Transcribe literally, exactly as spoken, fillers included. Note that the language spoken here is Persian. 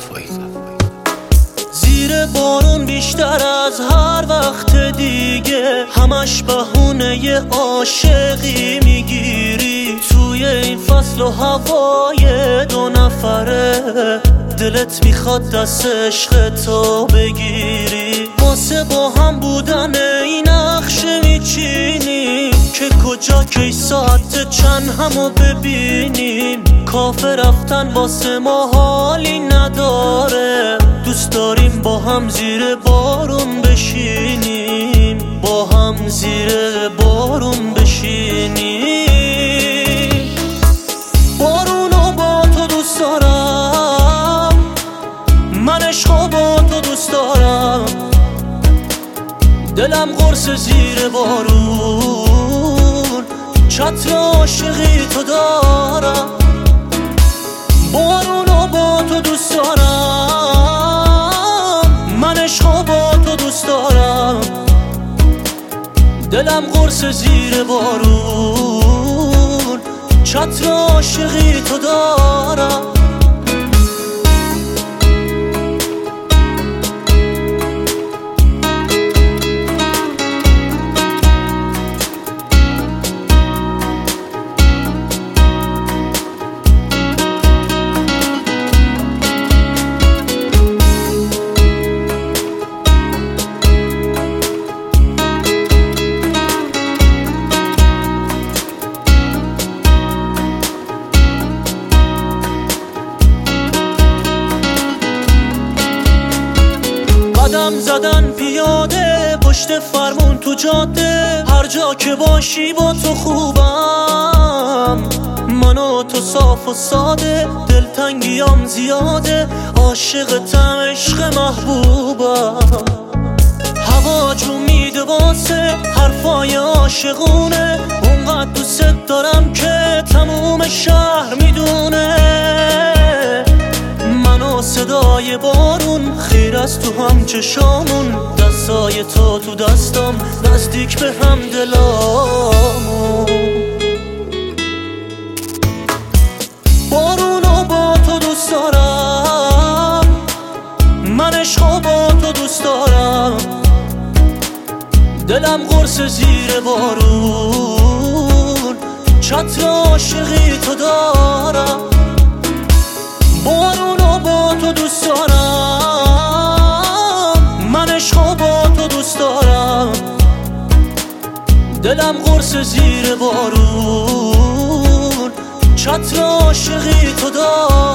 صفایی. زیر بارون بیشتر از هر وقت دیگه همش بهونه عاشقی میگیری. توی این فصل و هوای دو نفره دلت میخواد دست عشق تو بگیری. واسه با هم بودن این نقشه میچینیم که کجا کی ساعت چند همو ببینیم. کافه رفتن واسه ما حالی نداره، دوست داریم با هم زیر بارون بشینیم، با هم زیر بارون بشینیم. بارونو با تو دوست دارم، من عشقو با تو دوست دارم، دلم قرص زیر بارون، چتر عاشقی تو دارم. بارونو با تو دوست دارم، من عشقو با تو دوست دارم، دلم قرص زیر بارون، چتر عاشقی تو دارم. قدم زدن پیاده پشت فرمون تو جاده، هر جا که باشی با تو خوبم. من و تو صاف و ساده، دلتنگیام زیاده، عاشقتم عشق محبوبم. هوا جو میده واسه حرفای عاشقونه، اونقدر دوست دارم که تموم شهر میدونه. من و صدای بارون خیر از تو هم چشامون، دستای تو تو دستام نزدیک به هم دلامون. بارونو با تو دوست دارم، من عشقو با تو دوست دارم، دلم قرص زیر بارون، چتر عاشقی تو دارم. بارونو با تو دوست دارم، من عشقو با تو دوست دارم، دلم قرص زیر بارون، چتر عاشقی تو دارم.